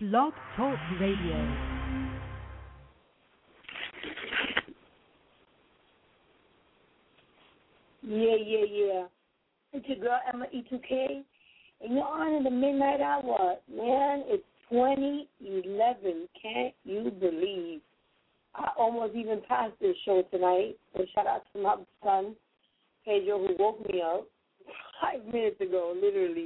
Blog Talk Radio. Yeah. It's your girl, Emma E2K, and you're on in the midnight hour. Man, it's 2011. Can't you believe? I almost even passed this show tonight. So shout out to my son, Pedro, who woke me up 5 minutes ago, literally.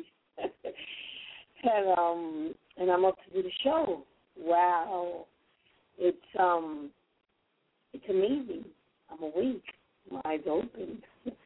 and I'm up to do the show. Wow. It's amazing. I'm awake. My eyes open.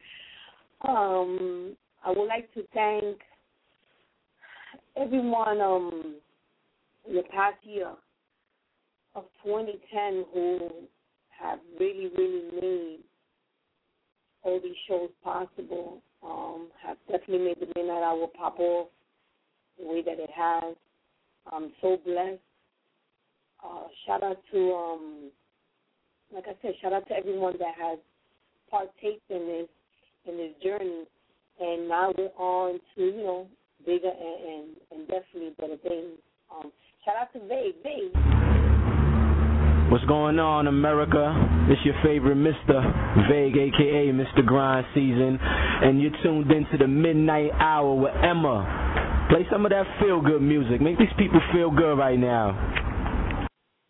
I would like to thank everyone in the past year of 2010 who have really, really made all these shows possible, have definitely made the Midnight Hour pop off the way that it has. I'm so blessed. Shout out to, like I said, shout out to everyone that has partaken in this journey, and now we're on to, bigger and definitely better things. Shout out to Vague. What's going on, America? It's your favorite Mr. Vague, a.k.a. Mr. Grind Season, and you're tuned into the Midnight Hour with Emma. Play some of that feel-good music. Make these people feel good right now.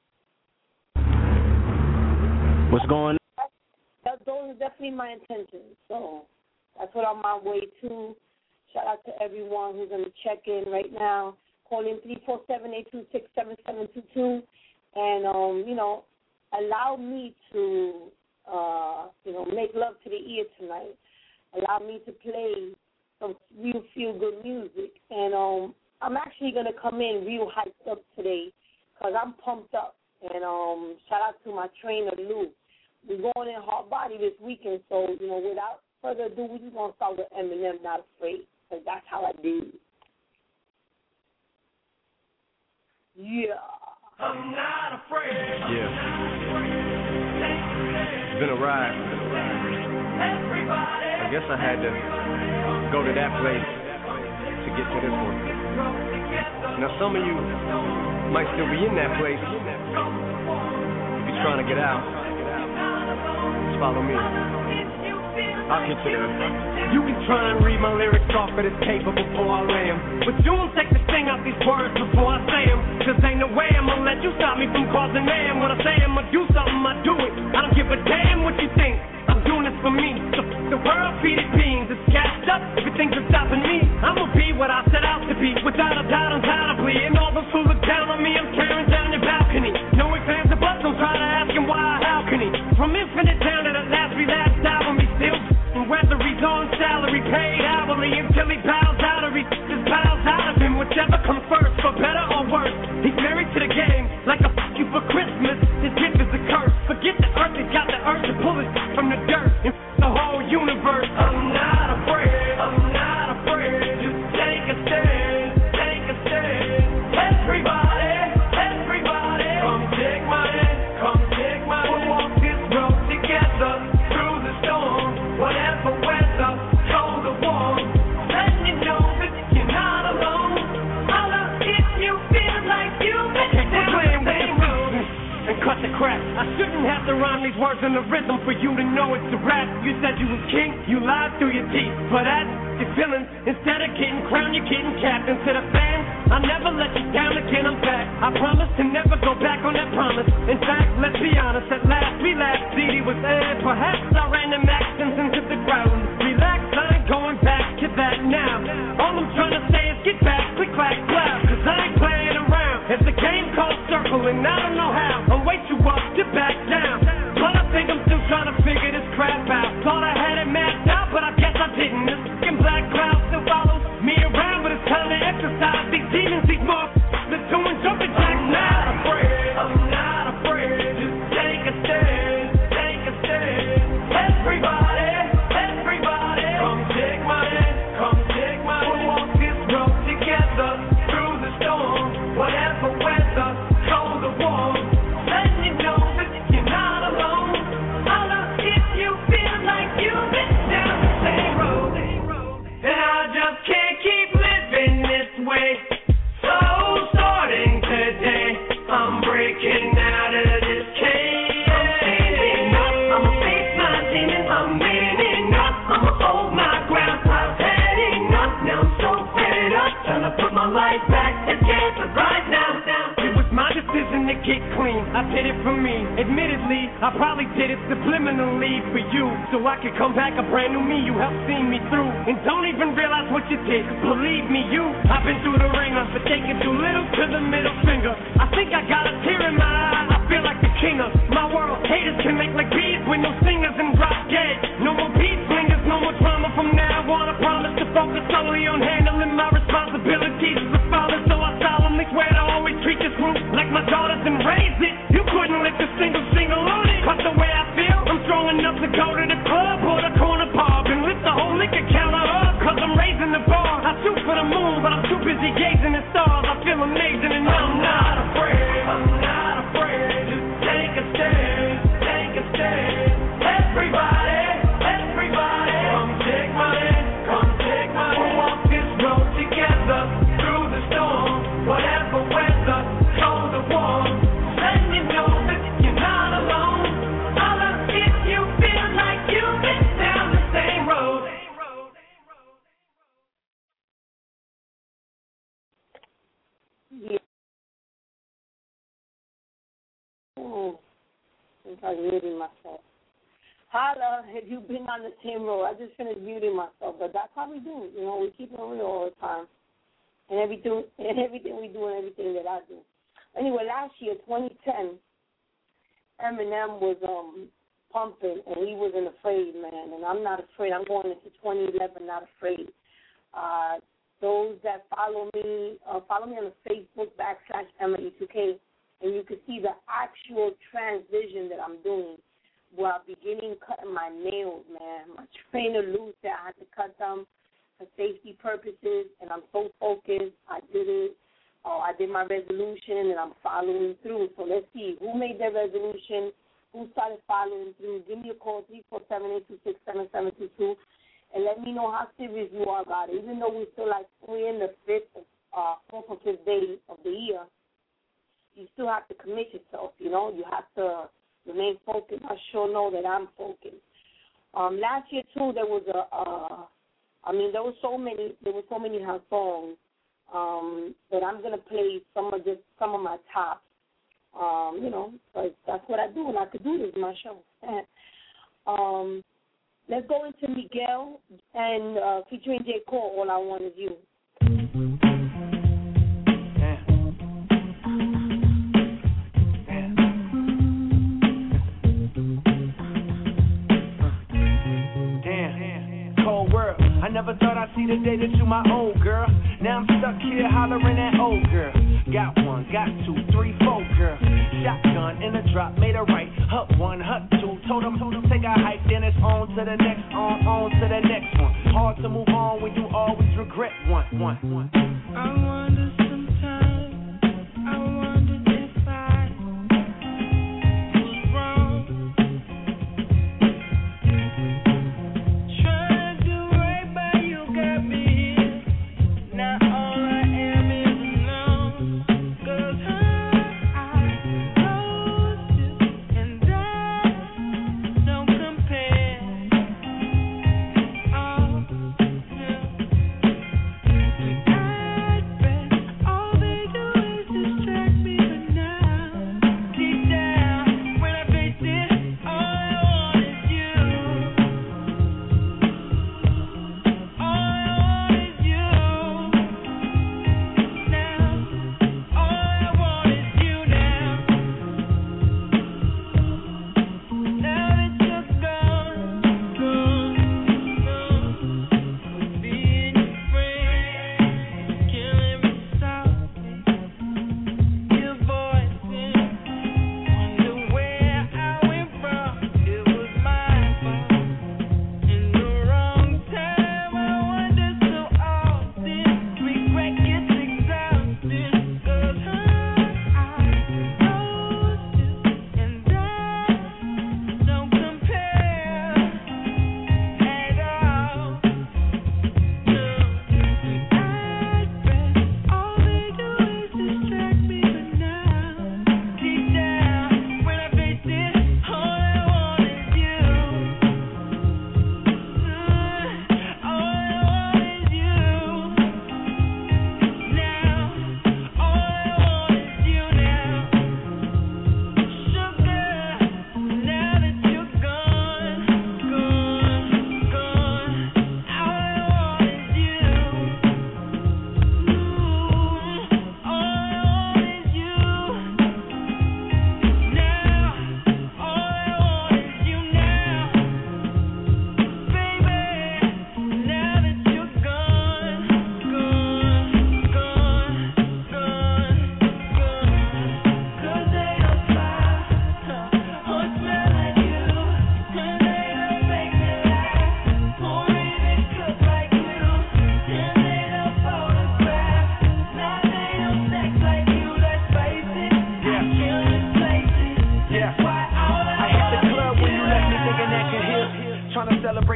What's going on? Those are definitely my intentions. So that's what I'm on my way to. Shout out to everyone who's going to check in right now. Call in 347-826-7722. And, allow me to, make love to the ear tonight. Allow me to play some real feel-good music. And I'm actually going to come in real hyped up today because I'm pumped up. And shout out to my trainer, Lou. We're going in hard body this weekend, so, without further ado, we're just going to start with Eminem, Not Afraid, because that's how I do. Yeah. I'm not afraid. Yeah. It's been a ride. I guess I had to go to that place to get to this one. Now, some of you might still be in that place. If you're trying to get out, just follow me. I'll get you there. You can try and read my lyrics off of this paper before I lay 'em, but you won't take the sting out these words before I say 'em. Cause ain't no way I'm gonna let you stop me from causing mayhem. When I say I'm gonna do something, I do it. I don't give a damn what you think. I'm doing this for me. The world feeding beings is cashed up. Everything's been stopping me. I'ma be what I set out to be, without a doubt, undoubtedly. And all those who look down on me, I'm tearing down your balcony. No ifs, ands, or buts. Don't try to ask him why, how can he? From infinite down to the last relapsed album, he still. Whether he's on salary, paid hourly, until he bows out or he just bows out of him. Whichever comes first, for better or worse. He's married to the game, like a fuck you for Christmas. His gift is a curse. Forget the earth, he's got the urge to pull it from the dirt and the whole universe. I'm not afraid, just take a stand, Everybody, come take my hand, we'll walk this road together through the storm. Whatever weather, cold or warm, letting you know that you're not alone. Holla if you feel like you've been playing with the rhythm and cut the crap. I shouldn't have to rhyme these words in the rhythm for you to know it's a rap. You said you was king, you lied through your teeth. But that's your feelings. Instead of getting crowned, you're getting captain to the fans. I never let you down again, I'm back. I promise to never go back on that promise. In fact, let's be honest, at last we laughed. CD was aired, perhaps I ran them accents into the ground. Relax, I ain't going back to that now. All I'm trying to say is get back, click, clack, clap. Cause I ain't playing around. It's a game called circling, I don't know how. I'm way too up to back down. But I think I'm still trying to figure this crap out. Thought I had it mapped out, but I guess I didn't. This fucking black cloud still follows me around, but it's time to exercise these demons, these motherfuckers. Let's do and jumping jacks now. I'm not afraid, just take a stand, get clean. I did it for me. Admittedly, I probably did it subliminally for you, so I could come back a brand new me. You helped see me through, and don't even realize what you did. Believe me, I've been through the ringer, for taking too little to the middle finger. I think I got a tear in my eye. I feel like the king of my world. Haters can make like bees with no singers and drop dead. No more beat slingers, no more drama from now on. I promise to focus solely on handling my responsibilities as a father, so I solemnly swear to always treat this group like my daughters and raise it. You couldn't lift a single on it. But the way I feel, I'm strong enough to go to the club or the corner pub and lift the whole liquor counter up, cause I'm raising the bar. I shoot for the moon, but I'm too busy gazing at stars. I feel amazing and I'm not afraid. I'm not afraid. Just take a stand, take a stand. Everybody, come take my hand, come take my hand. We'll walk this road together through the storm, whatever weather, cold or warm. Let you know that you're not alone. Holler if you feel like you've been down the same road. Yeah. I think I'm muting myself. Holla, have you been on the same road? I just finished muting myself, but that's how we do. You know, we keep it real all the time. And everything we do and everything that I do. Anyway, last year, 2010, Eminem was pumping, and he wasn't afraid, man. And I'm not afraid. I'm going into 2011 not afraid. Those that follow me on the Facebook /EmmaE2K, and you can see the actual transition that I'm doing. Well, beginning cutting my nails, man. My trainer loose that I had to cut them for safety purposes, and I'm so focused. I did it. I did my resolution, and I'm following through. So let's see. Who made their resolution? Who started following through? Give me a call, 347-826-7722, and let me know how serious you are about it. Even though we're still like we're in the fourth or fifth day of the year, you still have to commit yourself, you know. You have to remain focused. I sure know that I'm focused. Last year, too, there was there were so many house songs that I'm going to play some of my tops, you know, because that's what I do, and I could do this in my show. Let's go into Miguel and featuring J. Cole, All I Want Is You. I never thought I'd see the day that you my old girl. Now I'm stuck here hollering at old girl. Got one, got two, three, four, girl. Shotgun in a drop, made a right. Hut one, hut two. Told him take a hike, then it's on to the next, on to the next one. Hard to move on when you always regret one. I wonder sometimes, I wondered if I was wrong.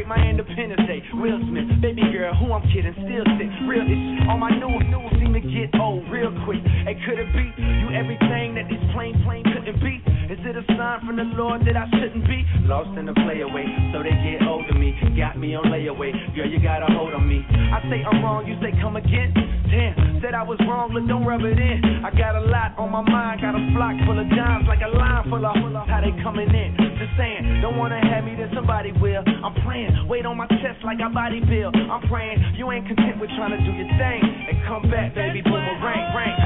celebrate my Independence Day. Will Smith, baby girl, who I'm kidding, still sick. Real ish, all my news seem to get old real quick. Hey, could it be you everything that these plain couldn't be? Is it a sign from the Lord that I shouldn't be? Lost in the play away, so they get hold of me. Got me on layaway, girl, you got a hold on me. I say I'm wrong, you say come again? Damn, said I was wrong, look, don't rub it in. I got a lot on my mind, got a flock full of dimes, like a line full of how they coming in. Just saying, don't wanna have me, then somebody will. I'm praying, weight on my chest like I body bill. I'm praying, you ain't content with trying to do your thing. And come back, baby, boomerang, ring.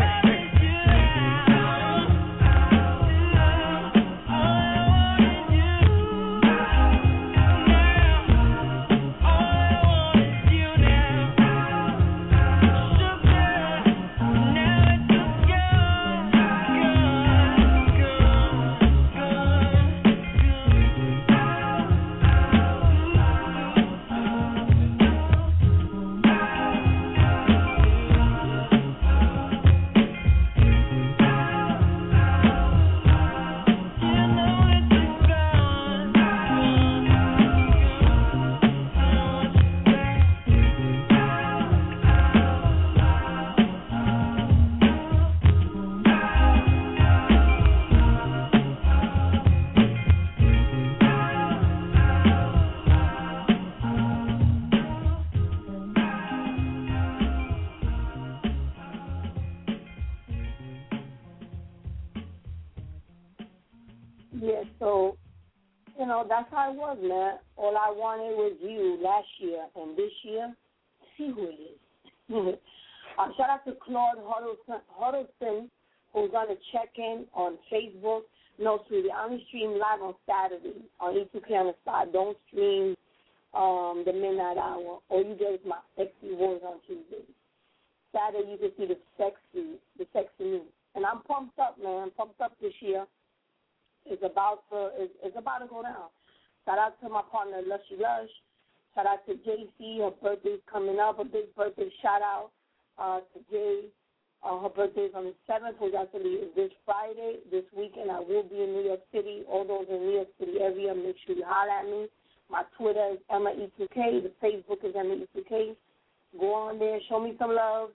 That's how it was, man. All I wanted was you last year, and this year, see who it is. Shout out to Claude Huddleston, who's going to check in on Facebook. No, sweetie, I only stream live on Saturday on E2K on the side. Don't stream the midnight hour. All you get is my sexy voice on Tuesday. Saturday, you can see the sexy me. And I'm pumped up, man. Pumped up this year. It's about to go down. Shout out to my partner, Lushy Lush. Shout out to JC. Her birthday's coming up. A big birthday shout out to Jay. Her birthday's on the 7th, which actually is this Friday. This weekend, I will be in New York City. All those in New York City area, make sure you holler at me. My Twitter is EmmaE2K. The Facebook is EmmaE2K. Go on there. Show me some love.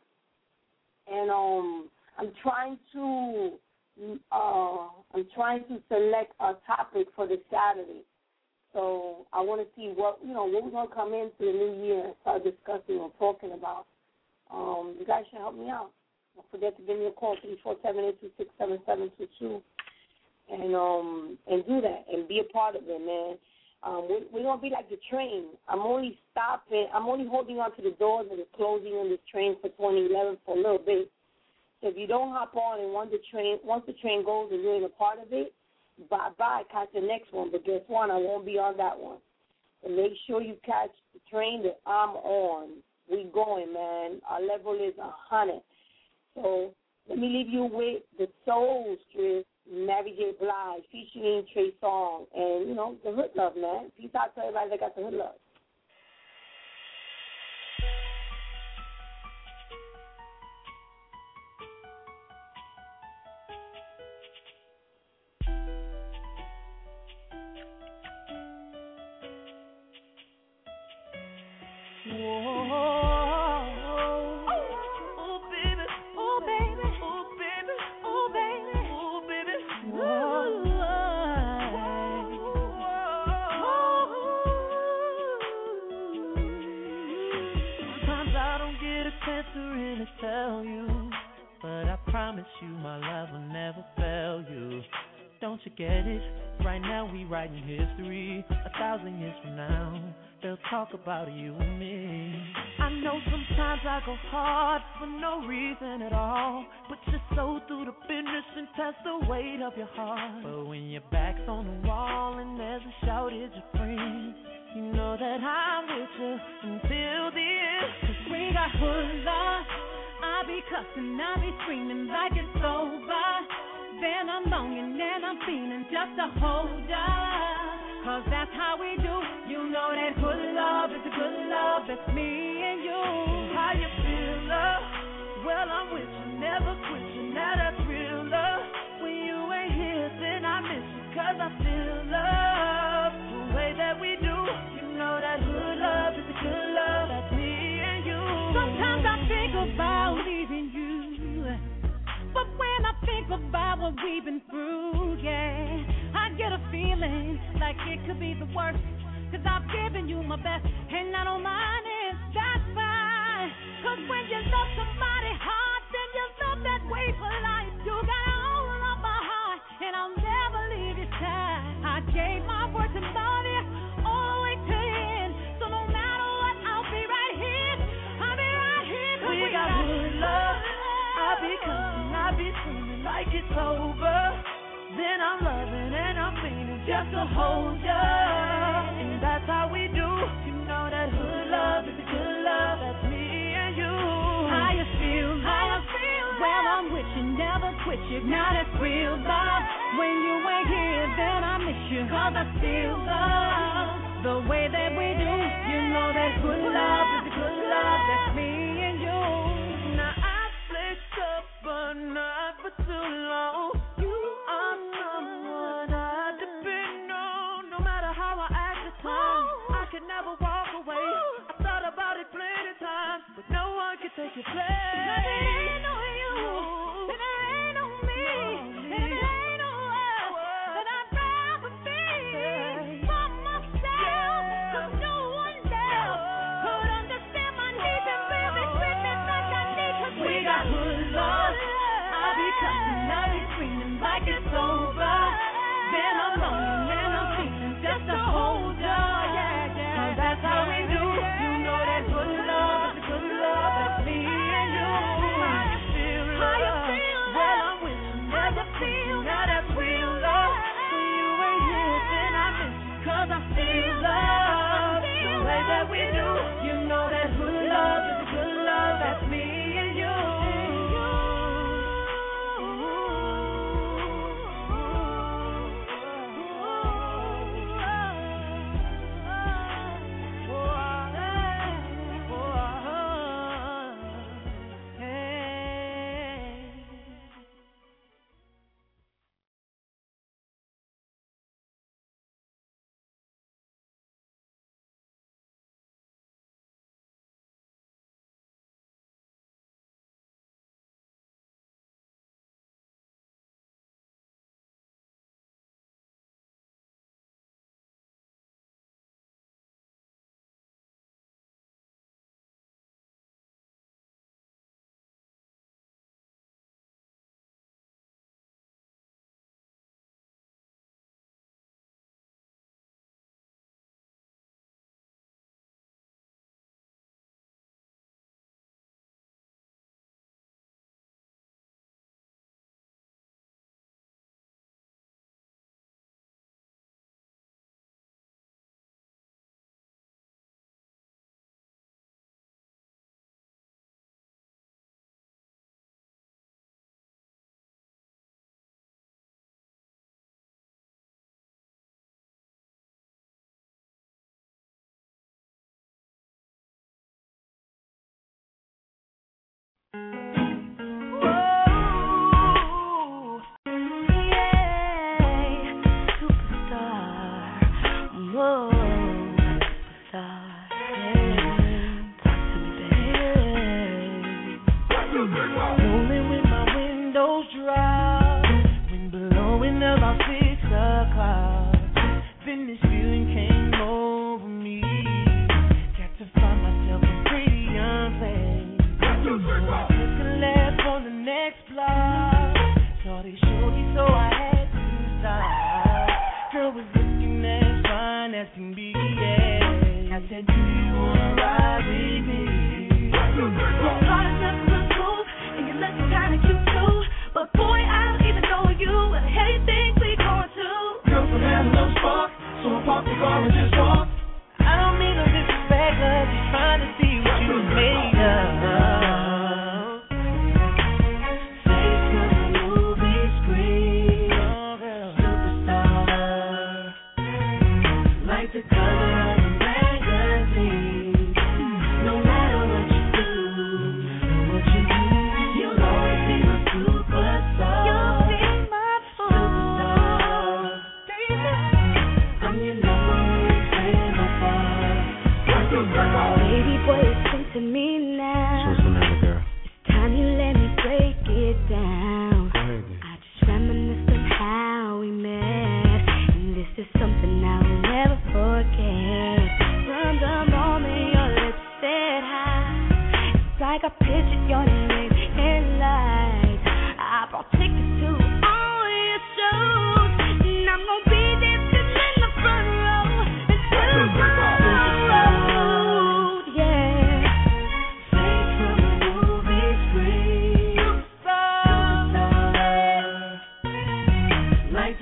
And I'm trying to select a topic for this Saturday. So I want to see what we're going to come into the new year and start discussing or talking about. You guys should help me out. Don't forget to give me a call, 347-826-7722, and do that and be a part of it, man. We're going to be like the train. I'm only holding on to the doors and the closing on this train for 2011 for a little bit. So if you don't hop on and once the train goes and you're in a part of it, bye-bye, catch the next one. But guess what? I won't be on that one. So make sure you catch the train that I'm on. We going, man. Our level is 100. So let me leave you with the Soul Stress, Mary J. Blige, featuring Trey Songz, and, the hood love, man. Peace out to everybody that got the hood love. Tell you, but I promise you my love will never fail you. Don't you get it? Right now we writing history. 1,000 years from now, they'll talk about you and me. I know sometimes I go hard for no reason at all. Put your soul through the business and test the weight of your heart. But when your back's on the wall and there's a shortage of friends, you know that I'm with you until the end. 'Cause we got hood love. I be cussing, I be screaming like it's over. Then I'm longing and I'm feeling just to hold ya. 'Cause that's how we do. You know that hood love is a good love. That's me and you. How you feel, love? Well, I'm with you, never quit you. Now that's real love. When you ain't here, then I miss you. 'Cause I feel love the way that we do. You know that hood we've been through, yeah. I get a feeling like it could be the worst, 'cause I've given you my best, and I don't mind it, that's fine. 'Cause when you love somebody hard, then you love that way for life. You got all of my heart, and I'll never leave your side. I gave my word to love you all the way to the end, so no matter what, I'll be right here. I'll be right here. We got good love. I'll be coming, I'll be screaming like it's over. Then I'm loving and I'm feeling just to hold ya. And that's how we do. You know that hood love is a good love. That's me and you. How you feel? How you feel? Well, I'm with you, never quit you. Now that's real love. When you ain't here, then I miss you. 'Cause I still love the way that we do. You know that good love is a good love. That's me and you. Now I flicked up, but not for too long. You are someone I depend on. No matter how I act at times, I can never walk away. I thought about it plenty times, but no one can take your place. And it ain't on you, and it ain't on me, and it ain't on us. But I'd rather be by myself, 'cause no one else could understand my needs and feel me screaming like I need. 'Cause we got good love. I'll be cussing, I'll be screaming like it's over. Then I'm longing and I'm feeling just to hold ya. Yeah. That's how we do. You know that good love is a good love. That's me and you. How you feel? How you feel? Well, I'm with you, never feel. Now that's real love. When you ain't here, then I miss you, 'cause I still love the way that we do. You know that good love is a good love. That's me and you. Rolling with my windows dry, wind blowing about 6 o'clock. Then this feeling came over me. Got to find myself a pretty young place. Took a left on the next block. Saw they shorty, so I had to stop. Girl was looking as fine as can be. Yeah. I said, do you wanna ride with me? Kinda cute too, but boy, I don't even know you. Where the hell you think we going to? Girl from had a little spark, so I parked the car and just walked. I don't mean no disrespect, I'm just trying to see what you made of. Face of the movie screen, superstar, like the color.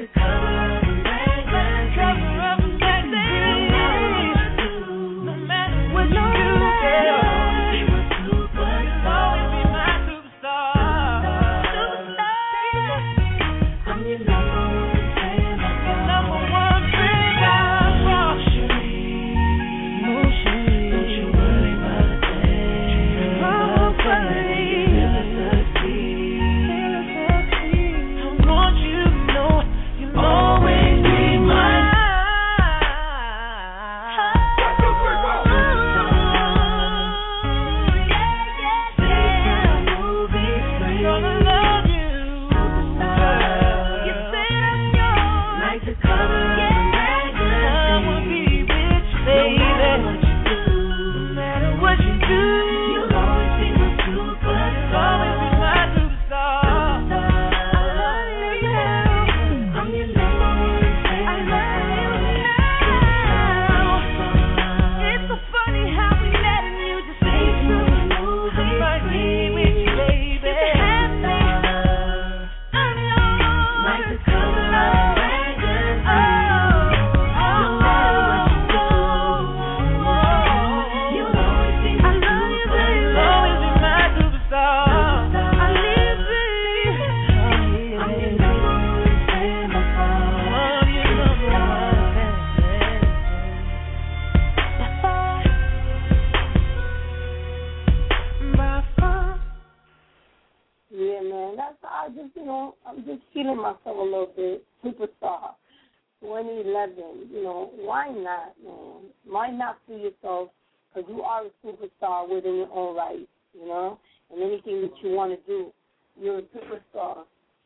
I'm just feeling myself a little bit. Superstar, 2011. Why not, man? Why not feel yourself? Because you are a superstar within your own right, and anything that you want to do, you're a superstar.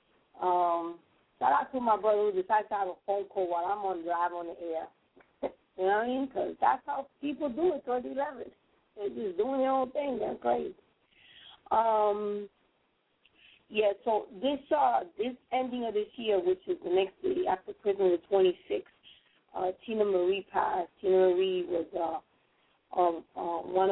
Shout out to my brother who decided to have a phone call while I'm on drive on the air. You know what I mean? Because that's how people do it, 2011. They're just doing their own thing. That's great. Yeah, so this ending of this year, which is the next day after Christmas, the 26th, Tina Marie passed. Tina Marie was one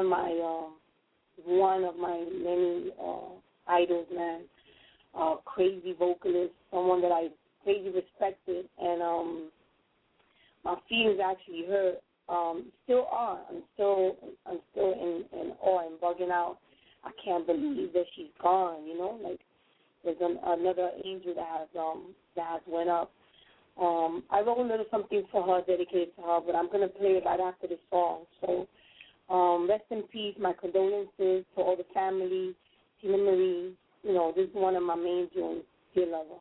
of my many idols, man. Crazy vocalist, someone that I crazy respected, and my feelings actually hurt. Still are. I'm still in awe and bugging out. I can't believe that she's gone. Like there's another angel that has went up. I wrote a little something for her, dedicated to her, but I'm gonna play it right after this song. So rest in peace. My condolences to all the family. Tina Marie. This is one of my main tunes. Dear lover.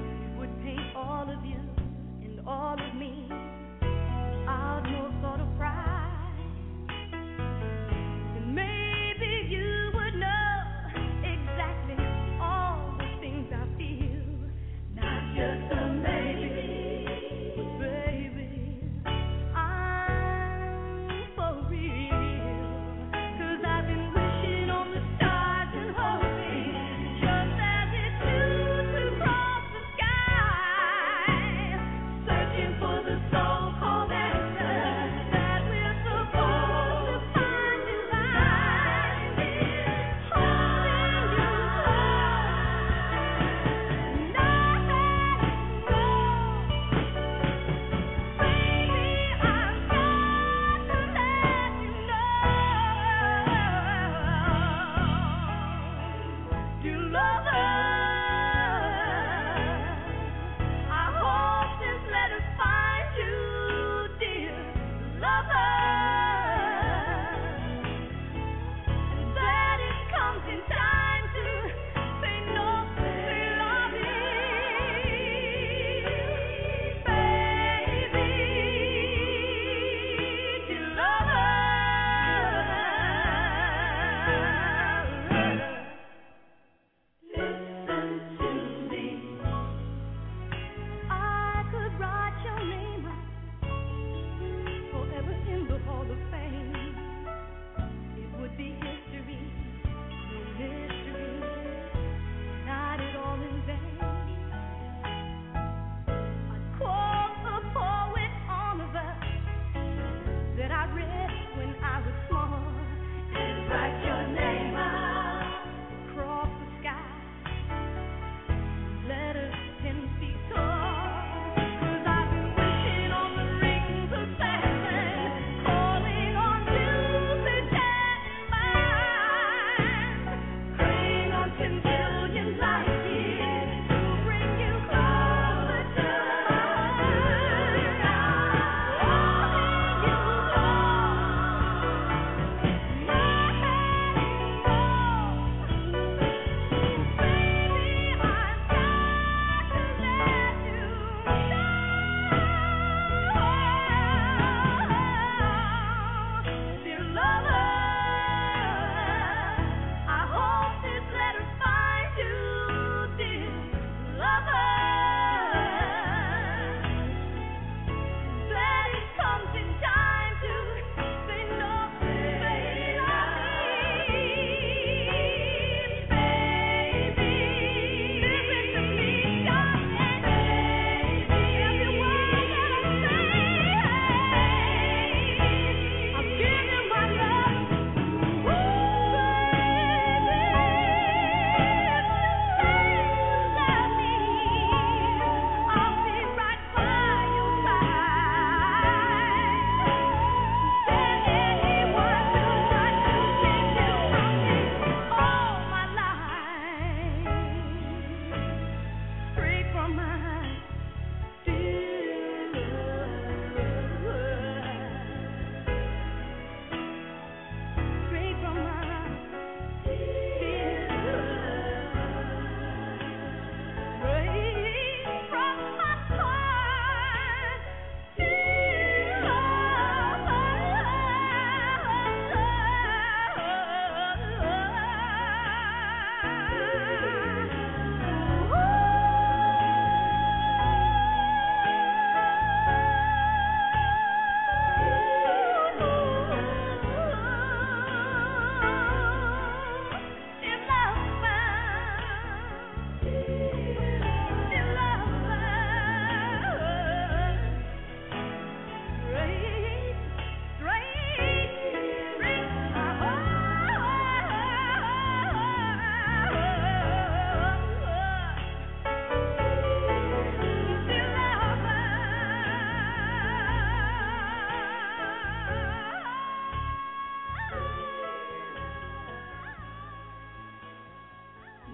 All of you and all of me, out no sort of pride.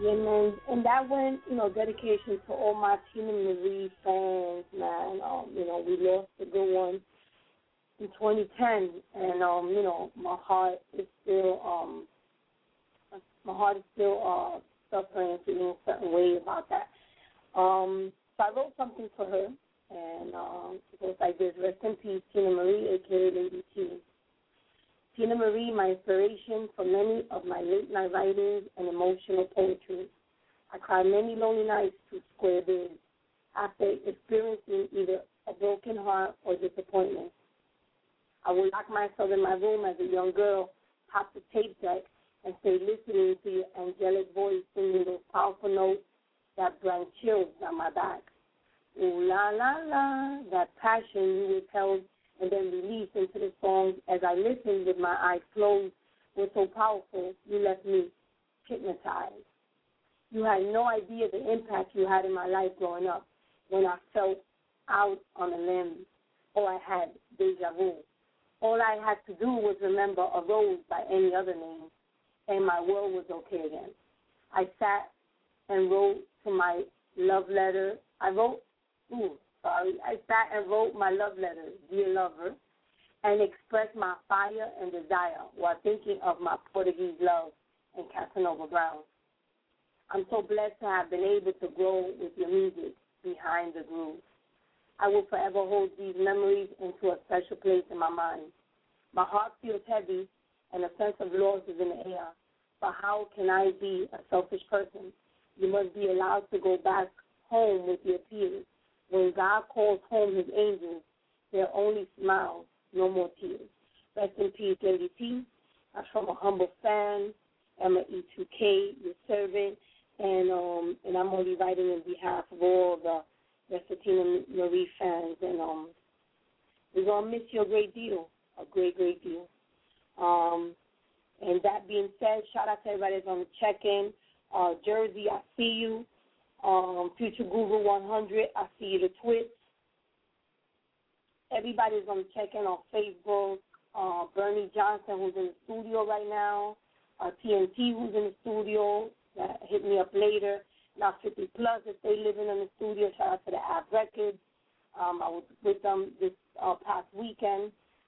Yeah, man, and that went, dedication to all my Tina Marie fans, man. We lost a good one in 2010, and my heart is still suffering, feeling a certain way about that. So I wrote something for her, and it goes like this: Rest in peace, Tina Marie, aka Lady T. Tina Marie, my inspiration for many of my late-night writings and emotional poetry. I cried many lonely nights to square biz after experiencing either a broken heart or disappointment. I would lock myself in my room as a young girl, pop the tape deck, and stay listening to your angelic voice singing those powerful notes that bring chills down my back. Ooh, la, la, la, that passion you withheld and then released into the songs as I listened with my eyes closed was so powerful, you left me hypnotized. You had no idea the impact you had in my life growing up when I felt out on a limb or I had deja vu. All I had to do was remember a rose by any other name, and my world was okay again. I sat and wrote to my love letter. I sat and wrote my love letter, dear lover, and expressed my fire and desire while thinking of my Portuguese love and Casanova Brown. I'm so blessed to have been able to grow with your music behind the groove. I will forever hold these memories into a special place in my mind. My heart feels heavy and a sense of loss is in the air. But how can I be a selfish person? You must be allowed to go back home with your peers. When God calls home his angels, there are only smiles, no more tears. Rest in peace, Lady T. I'm from a humble fan. I'm an E2K, your servant, and I'm only writing in behalf of all the Tina Marie fans. And we're going to miss you a great deal, a great, great deal. And that being said, shout out to everybody that's on the check-in. Jersey, I see you. Future Guru 100, I see you, the Twitch. Everybody's on the check-in on Facebook. Bernie Johnson, who's in the studio right now. TNT, who's in the studio. Hit me up later. Now 50 Plus, if they living in the studio. Shout out to the App Records. I was with them this past weekend.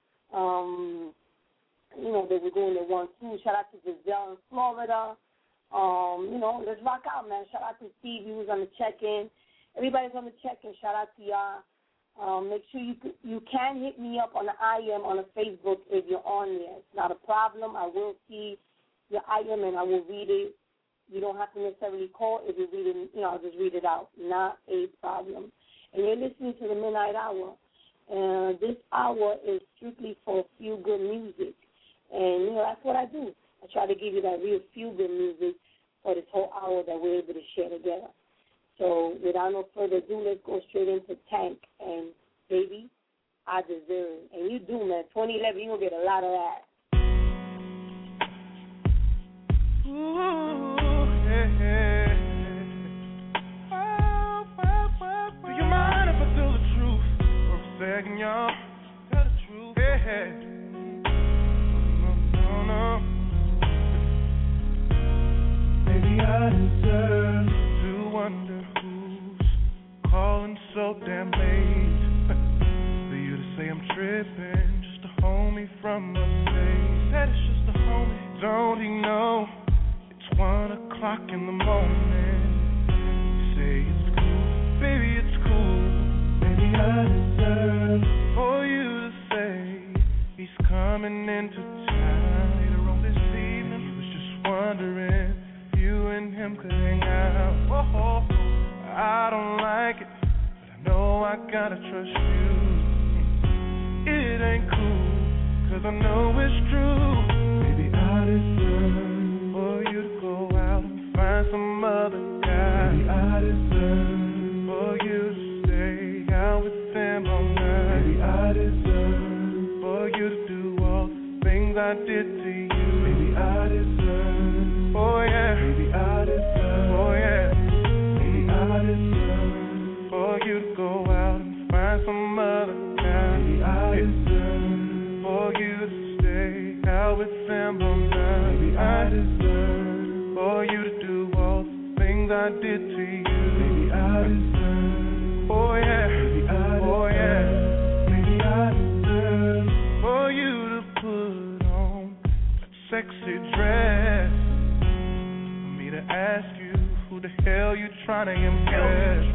They were doing their 1-2. Shout out to Giselle in Florida. Let's rock out, man. Shout out to Steve, who's on the check-in. Everybody's on the check-in. Shout out to y'all. Make sure you can hit me up on the IM on the Facebook if you're on there. It's not a problem. I will see your IM and I will read it. You don't have to necessarily call. If you read it, I'll just read it out. Not a problem. And you're listening to the Midnight Hour. And this hour is strictly for feel-good music. And, that's what I do. I try to give you that real feel-good music for this whole hour that we're able to share together. So without no further ado, let's go straight into Tank. And, baby, I deserve it. And you do, man. 2011, you're going to get a lot of that. Ooh, yeah. Do you mind if I tell the truth for a second, y'all? Tell the truth. Yeah. No. Maybe I deserve to wonder who's calling so damn late. For you to say I'm tripping, just a homie from upstate. Said it's just a homie. Don't he know it's 1 o'clock in the morning? You say it's cool, baby, it's cool. Maybe I deserve for you to say he's coming into town later on this evening. He was just wondering if you and him could hang out. Oh, I don't like it, but I know I gotta trust you. It ain't cool, 'cause I know it's true. Maybe I deserve for you to go out and find some other guy. Maybe I deserve for you to stay out with them all night. Maybe I deserve for you to do all the things I did to you. Maybe I deserve, oh yeah. Maybe I deserve, oh yeah. Maybe I deserve for you to go out and find some other guy. Maybe I deserve for you to stay out with them all night. Maybe I deserve for you to do all the things I did to you. Baby, I deserve. Oh yeah. Baby, I deserve. Oh yeah. Baby, I deserve for you to put on that sexy dress. For me to ask you who the hell you trying to impress.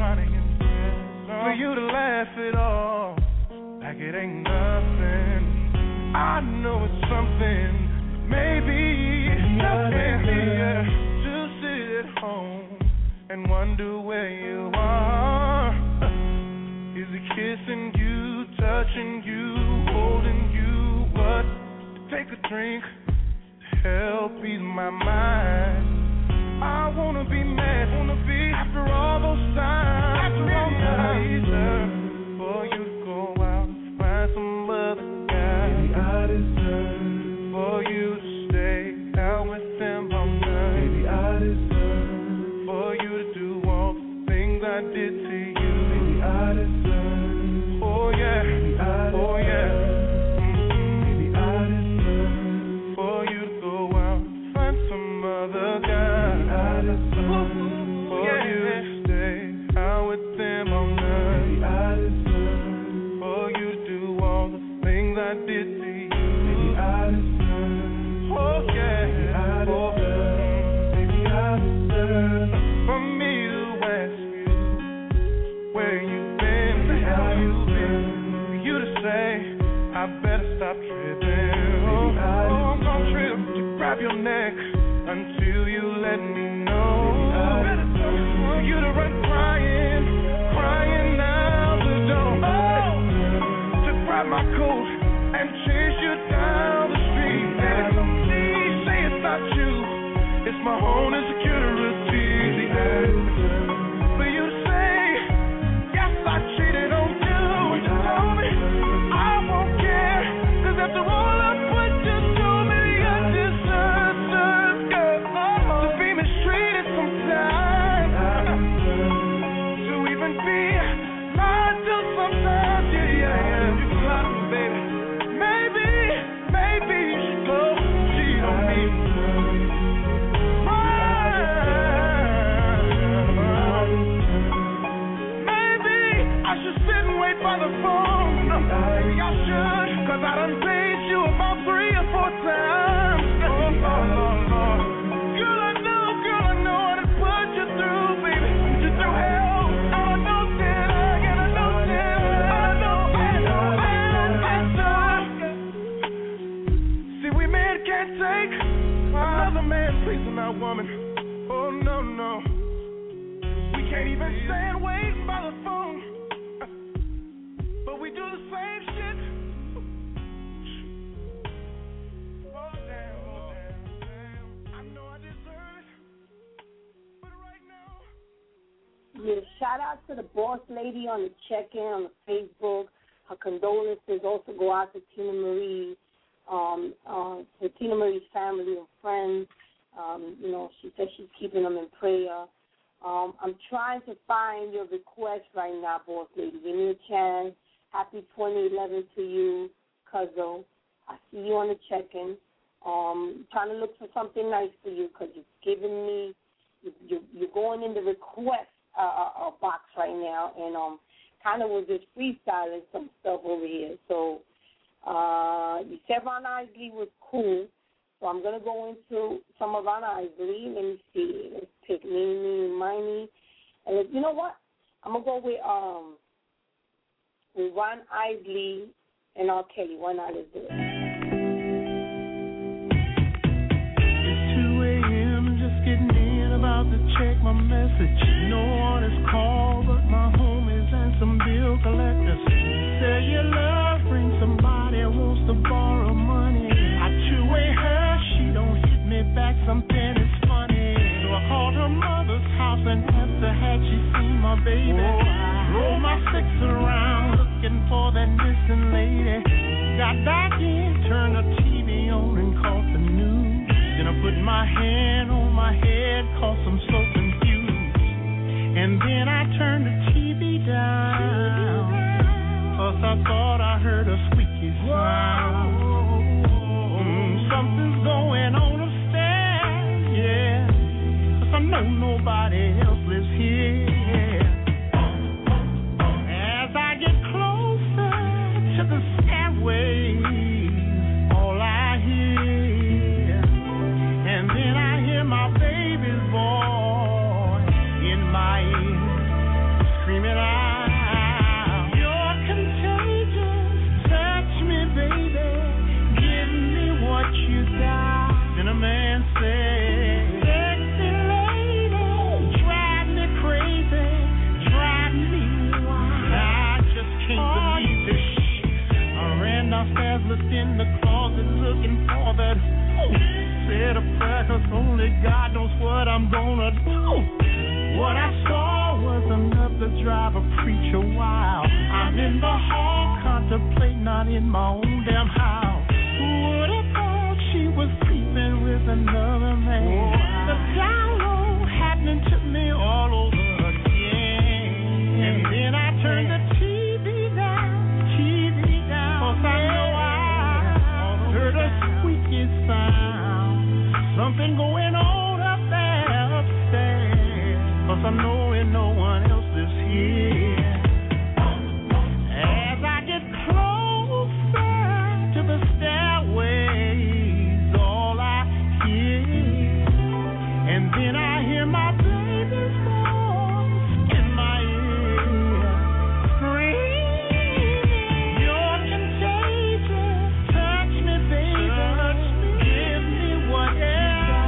For you to laugh it off like it ain't nothing. I know it's something. Maybe nothing here. To sit at home and wonder where you are. Is it kissing you, touching you, holding you? What? Take a drink to help ease my mind. I wanna be mad, after all those times. I deserve for you to go out and find some other guy. Baby, I deserve for you to stay out with them all night. Baby, I deserve for you to do all the things I did to you. Baby, I deserve. Oh yeah. Baby, I deserve. Oh yeah. Baby, I deserve for you to go out and find some other guy. Baby, I deserve for you to stay out with them all night. Baby, I deserve for you to do all the things I did to you. Baby, I deserve. Oh yeah. Baby, I deserve. Baby, I deserve for me to ask you where you've been, how you've been. For you to say I better stop tripping. Oh, I'm gonna trip to grab your neck until you let me know. For you to run crying out the door. Oh, to grab my coat and chase you down the street. And please say it's not you, it's my own insecurity. For you to say, yes, I cheated on you. You told me I won't care, 'cause after all I put you through, maybe I deserve, girl, to be mistreated sometimes, to even be lied to sometimes. Yeah. You can lie to me, baby. Maybe you should go cheat on me. Maybe I should sit and wait by the phone. Maybe I should, 'cause I done paid you about 3 or 4 times. Oh. Girl, I know I done put you through, baby. Put you through hell. I know that I know. See, we men can't take another man pleasing our woman. Oh, no. We can't even stand waiting by the phone. But we do the same shit. Oh, damn. I know I deserve it. But right now. Yeah, shout out to the boss lady on the check-in on the Facebook. Her condolences also go out to Tina Marie, to Tina Marie's family and friends. She said she's keeping them in prayer. I'm trying to find your request right now, boss lady. Give me a chance. Happy 2011 to you, Cuzzo. I see you on the check-in. Trying to look for something nice for you, because you're giving me, you're going in the request box right now, and kind of was just freestyling some stuff over here. So you said Ron Isley was cool, so I'm going to go into some of Ron Isley. Let me see. Let's pick Meanie and Miney. And you know what? I'm going to go with Ron Isley and R. Kelly. Why not? Let's do it. It's 2 a.m. just getting in, about to check my message. No one is called but my homies and some bill collectors. Say your love brings somebody who wants to borrow money. I two-way her, she don't hit me back, something is funny. So I called her mother's house and asked her had she seen my baby. Rolled my six around looking for that missing lady. Got back in, turned the TV on and caught the news. Then I put my hand on my head, cause I'm so confused. And then I turned the TV down, cause I thought I heard a squeaky sound. Something's going on upstairs, yeah, cause I know nobody else upstairs, looked in the closet, looking for that. Said a prayer, 'cause only God knows what I'm gonna do. What I saw was another driver preach a while. I'm in the hall, contemplating, not in my own damn house. Who would have thought she was sleeping with another man? The download happening to me all over again. And then I turned the TV down. 'Cause I know I heard a squeaky sound. Something going on up there upstairs. 'Cause I know and no one else is here. As I get closer to the stairways, all I hear, and then I hear my baby's voice in my ear, screaming, "You're contagious, touch me, baby, give me whatever,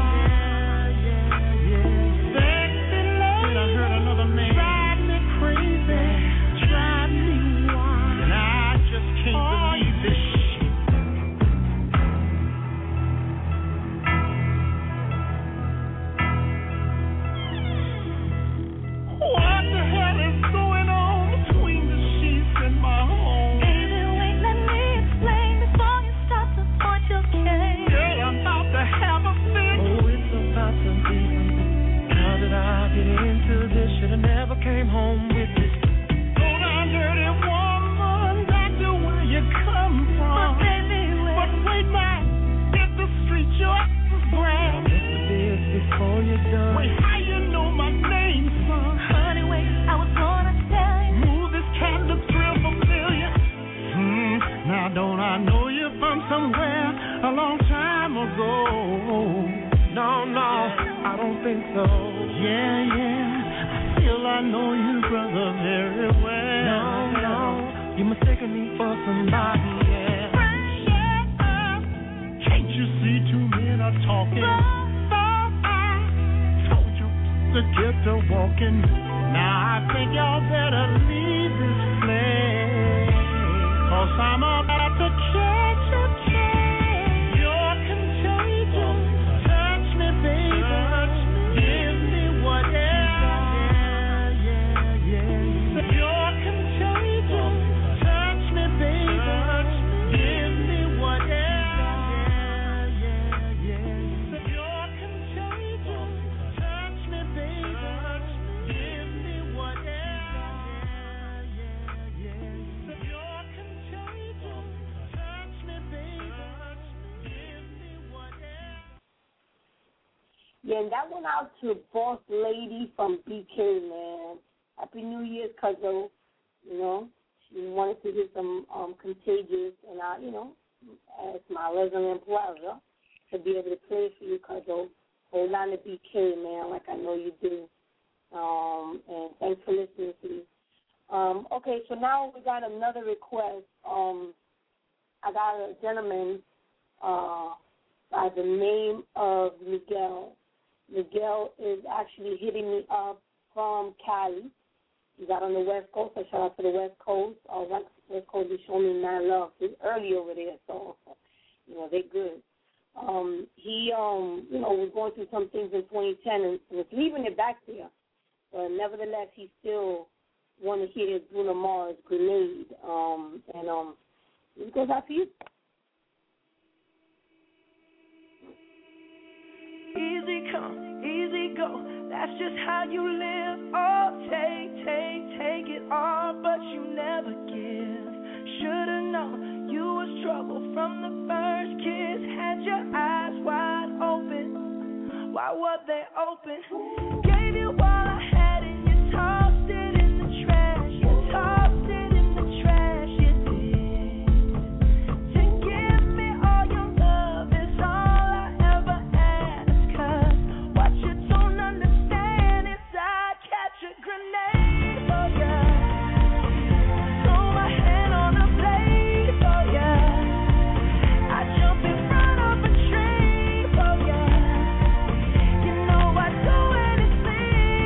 sexy lady." Then I heard another man, "Drive me crazy, drive me wild," and I just can't believe this shit. What the hell is going on between the sheets in my home? Baby, wait, let me explain before you start to point your cane. Girl, I'm about to have a fit. Oh, it's about to be something. How did I get into this? Should've never came home with this. Go down, dirty woman, back to where you come from. But baby, But wait, man, hit the street, your ass is grand. Listen this before you're done. Wait, how you know my name, son? honey, wait, I was gonna tell you. Move this cat to thrill familiar. Now don't I know you from somewhere a long time ago? No, I don't think so. Yeah, I feel I know you, brother, very well. No, you mistaken me for somebody else. Can't you see two men are talking? I told you to get to walking. Now I think y'all better leave this place, 'cause I'm about to catch a case. You're contagious, touch me, baby, give me whatever. You're contagious, touch me, baby, give me whatever. You're contagious, touch me, baby, give me whatever. You're contagious, touch me, baby, give me whatever. Yeah, and that went out to Boss Lady from BK, man. Happy New Year's, Cuzzo. You know, she wanted to hear some Contagious, and I, as my resident pleasure, to be able to play it for you, Cuzzo. Hold on to BK, man, like I know you do. And thanks for listening to me. Okay, so now we got another request. I got a gentleman by the name of Miguel. Miguel is actually hitting me up from Cali. He's out on the West Coast. So shout out to the West Coast. West Coast is showing me mad love. It's early over there, so they're good. He was going through some things in 2010 and was leaving it back there, but nevertheless, he still want to hear his Bruno Mars Grenade. It goes out to you. Easy come, easy go. That's just how you live. Oh, take it all, but you never give. Should've known you was trouble from the first kiss. Had your eyes wide open. Why were they open? Gave you all I had and you tossed it in the trash. You tossed it in the trash. You did. To give me all your love is all I ever ask. 'Cause what you don't understand is I catch a grenade for ya. Throw my hand on the blade for ya. I jump in front of a train for ya. You know I'd do anything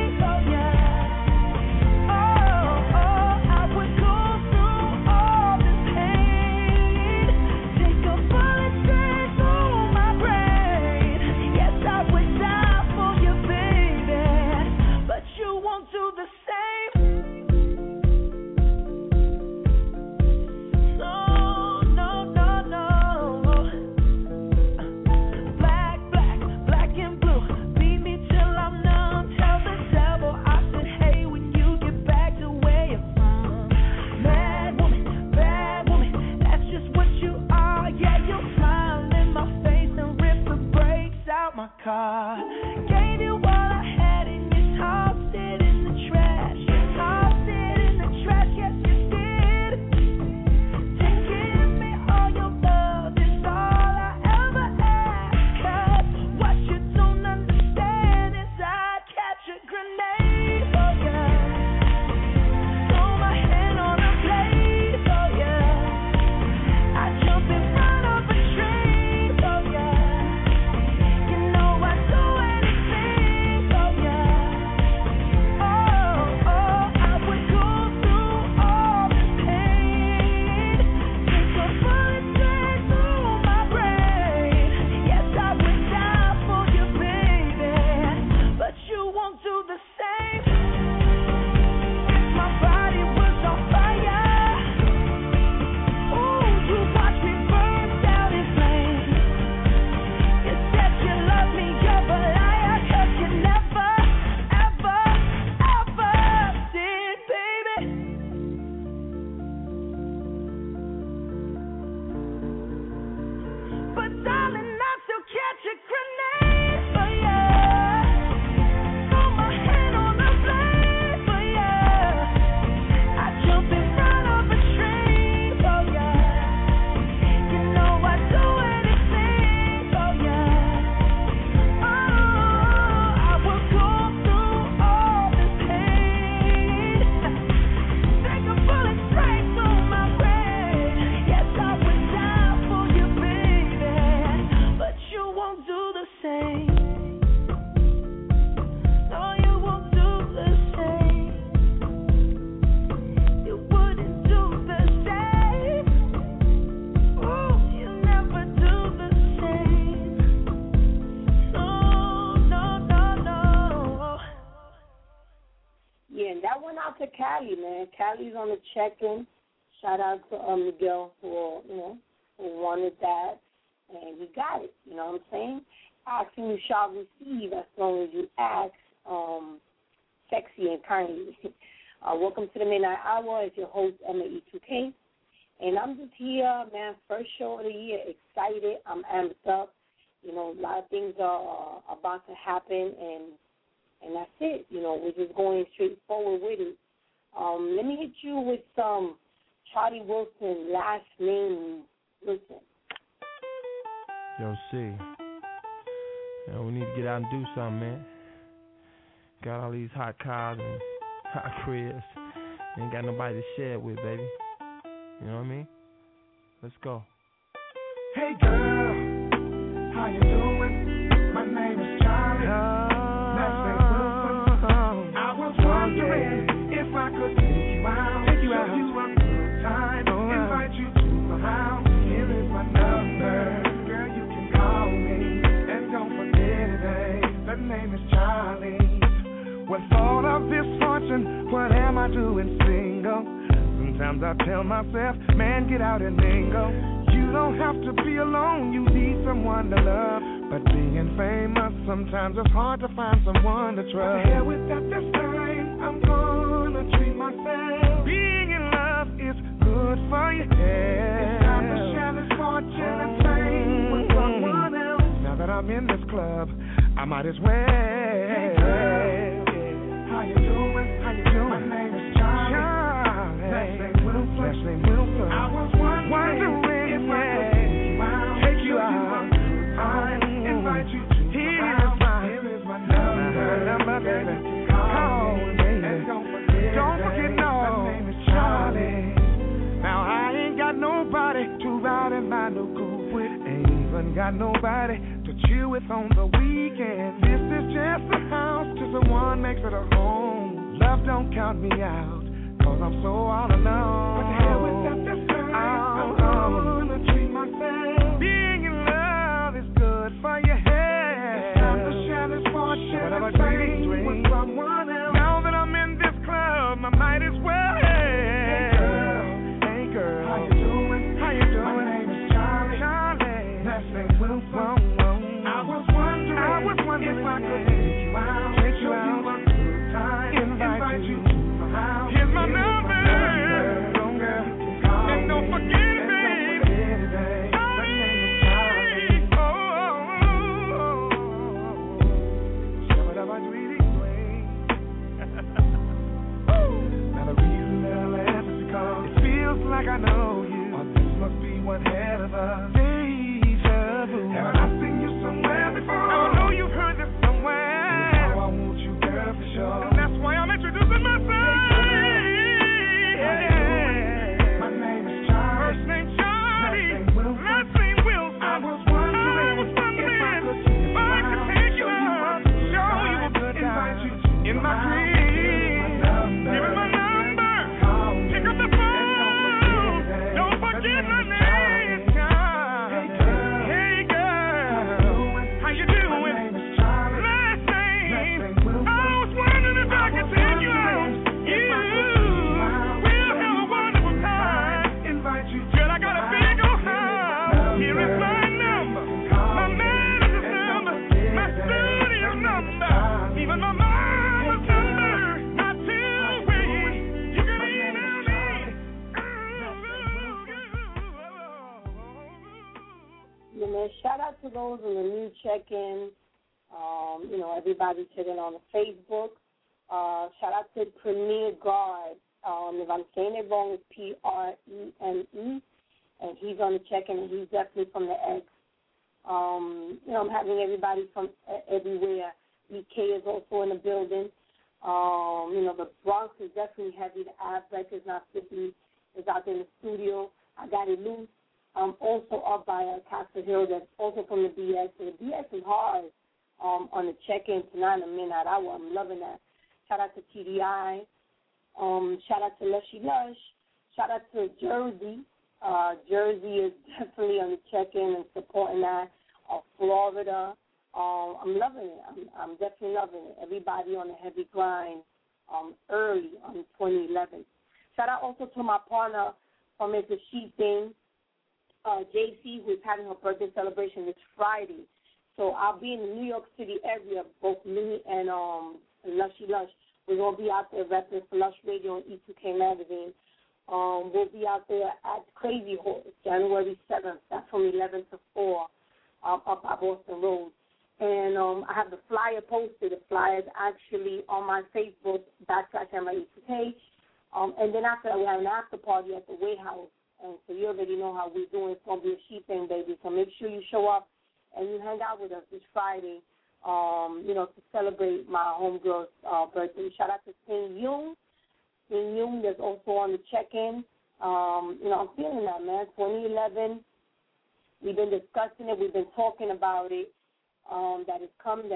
Cali, man. Cali's on the check-in. Shout out to Miguel for, who wanted that, and he got it. You know what I'm saying? Asking you shall receive as long as you ask, sexy and kindly. Welcome to the Midnight Hour. It's your host, Emma E2K. And I'm just here, man, first show of the year, excited. I'm amped up. A lot of things are about to happen, and that's it. We're just going straight forward with it. Let me hit you with some Charlie Wilson, last name Wilson. Yo, C. We need to get out and do something, man. Got all these hot cars and hot cribs. Ain't got nobody to share it with, baby. You know what I mean? Let's go. Hey, girl, how you doing? My name is Charlie. Last name Wilson. I was wondering if I could take you out. Show you a good time. Invite you to my house. Here is my number. Girl, you can call me. And don't forget it, the name is Charlie. With all of this fortune, what am I doing single? Sometimes I tell myself, man, get out and mingle. You don't have to be alone, you need someone to love. But being famous, sometimes it's hard to find someone to trust. But the hell with that this time, I'm gonna treat myself. Being in love is good for your head. It's time to share this fortune and fame with someone else. Now that I'm in this club, I might as well. Hey girl, how you doing? How you doing? My name is Charlie. Last name Wilson. I was wondering if I could take you out. I invite you to here is my number, baby. Call me. Don't forget, no, my name is Charlie. Now I ain't got nobody to ride in my new coupe with. Ain't even got nobody to chill with on the weekend. This is just a house till someone makes it a home. Love don't count me out. Cause I'm so all alone. What the hell is that this time? I'm gonna treat myself. Being in love is good for your head. It's time to share this fortune and fame with someone else. Now that I'm in this club, I might as well. Hey girl, how you doing? How you doing? My name is Charlie. Last name Wilson. I was wondering if I could take you out. Take you out. A good time. Invite you. Here's my number, and don't forget it, babe. Charlie, Now the reason that I laugh is because it feels like I know you, or this must be one hell of a deja vu. Haven't I seen you somewhere before? I know you've heard this somewhere. Oh, I want you, girl, for sure. And that's why I'm introducing myself. In my dreams, give me my number, pick up the phone, don't forget my name, hey girl, how you doing, last name, I was wondering if I could take you out, we'll have a wonderful time, girl, I got a big old house, here is my number, my manager's number, my studio number, even my shout out to those in the new check-in. Everybody checking on the Facebook. Shout out to Premier Guard. If I'm saying it wrong, it's Prene, and he's on the check-in, and he's definitely from the X. I'm having everybody from everywhere. EK is also in the building. The Bronx is definitely heavy. The Ab Records Not 50 is out there in the studio. I got it loose. I'm also up by Castle Hill, that's also from the BS. So the BS is hard on the check-in tonight, a midnight hour. I'm loving that. Shout out to TDI. Shout out to Lushy Lush. Shout out to Jersey. Jersey is definitely on the check-in and supporting that. Florida. I'm loving it. I'm definitely loving it. Everybody on the heavy grind early on 2011. Shout out also to my partner from It's a She Thing, JC, who is having her birthday celebration this Friday. So I'll be in the New York City area, both me and Lushy Lush. We're going to be out there repping for Lush Radio and E2K Magazine. We'll be out there at Crazy Horse, January 7th. That's from 11 to 4 up at Boston Road. And I have the flyer posted. The flyer is actually on my Facebook, /MIE2K. And then after that, we have an after party at the Way House. And so you already know how we're doing. It's going to be a She Thing, baby. So make sure you show up and you hang out with us this Friday, to celebrate my homegirl's birthday. Shout out to Sing Yung. Sing Yung, that's also on the check-in. I'm feeling that, man. 2011, we've been discussing it. We've been talking about it. That is coming.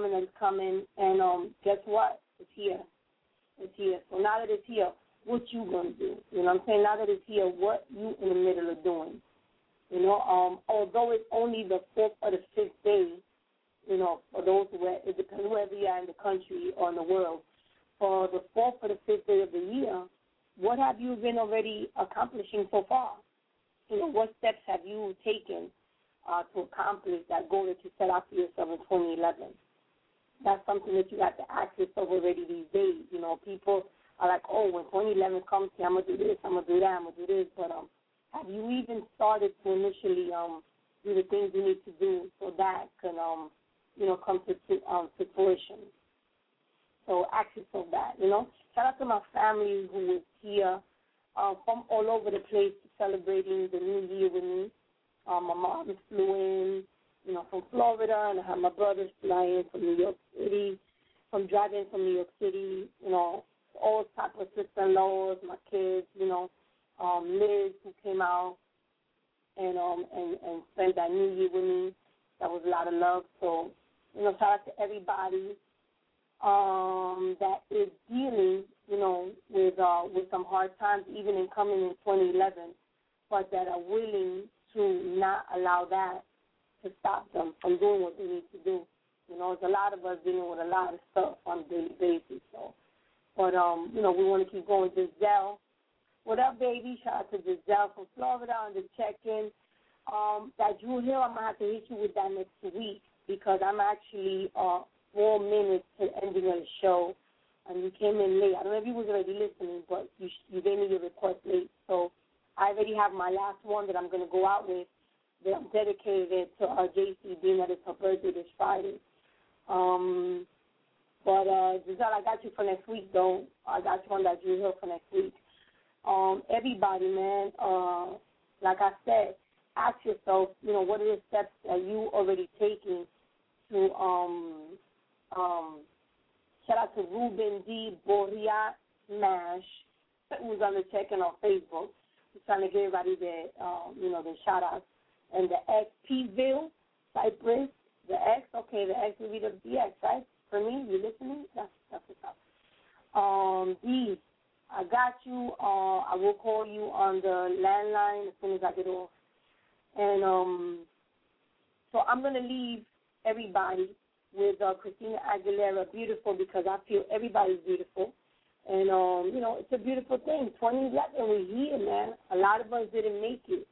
And guess what? It's here. So now that it's here, what you going to do? You know what I'm saying? Now that it's here, what you in the middle of doing? Although it's only the 4th or the 5th day, for those it depends wherever you are in the country or in the world. For the 4th or the 5th day of the year, what have you been already accomplishing so far? What steps have you taken to accomplish that goal that you set out for yourself in 2011? That's something that you got to ask yourself already these days. People are like, oh, when 2011 comes, I'm going to do this, I'm going to do that, I'm going to do this. But have you even started to initially do the things you need to do so that can, come to fruition? So ask yourself that, Shout out to my family who is here from all over the place celebrating the new year with me. My mom flew in, from Florida, and I have my brothers flying from New York City, driving from New York City, all types of sister-in-laws, my kids, Liz, who came out and spent that new year with me. That was a lot of love. So, shout out to everybody that is dealing, with some hard times, even in coming in 2011, but that are willing to not allow that to stop them from doing what they need to do. There's a lot of us dealing with a lot of stuff on a daily basis. So, but we want to keep going. Giselle, what up, baby? Shout out to Giselle from Florida on the check-in. That Drew Hill, I'm gonna have to hit you with that next week because I'm actually 4 minutes to the ending of the show, and you came in late. I don't know if you was already listening, but you gave me your request late. So I already have my last one that I'm going to go out with that I'm dedicated to JC, being that it's her birthday this Friday. But Giselle, I got you for next week, though. I got you on that Drew Hill for next week. Everybody, man, like I said, ask yourself, what are the steps that you already taking to shout out to Ruben D. Boria Nash, who's on the check-in on Facebook. He's trying to give everybody the shout-outs. And the X, P-Ville, Cypress, the X, okay, the X will be the X, right? For me, you listening? That's what's up. D, I got you. I will call you on the landline as soon as I get off. And so I'm going to leave everybody with Christina Aguilera, Beautiful, because I feel everybody's beautiful. And, it's a beautiful thing. 2011, we're here, man. A lot of us didn't make it.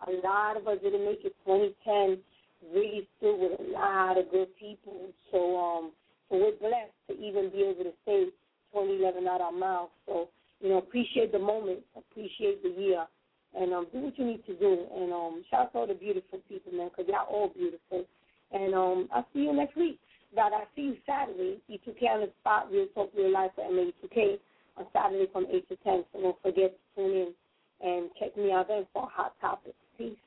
2010 really stood with a lot of good people. So we're blessed to even be able to say 2011 out our mouth. So, appreciate the moment, appreciate the year, and do what you need to do. And shout out to all the beautiful people, man, because y'all all beautiful. And I'll see you next week. God, I'll see you Saturday. E2K on the spot, Real Talk, Real Life for MA2K on Saturday from 8 to 10. So don't forget to tune in and check me out then for Hot Topics. Peace.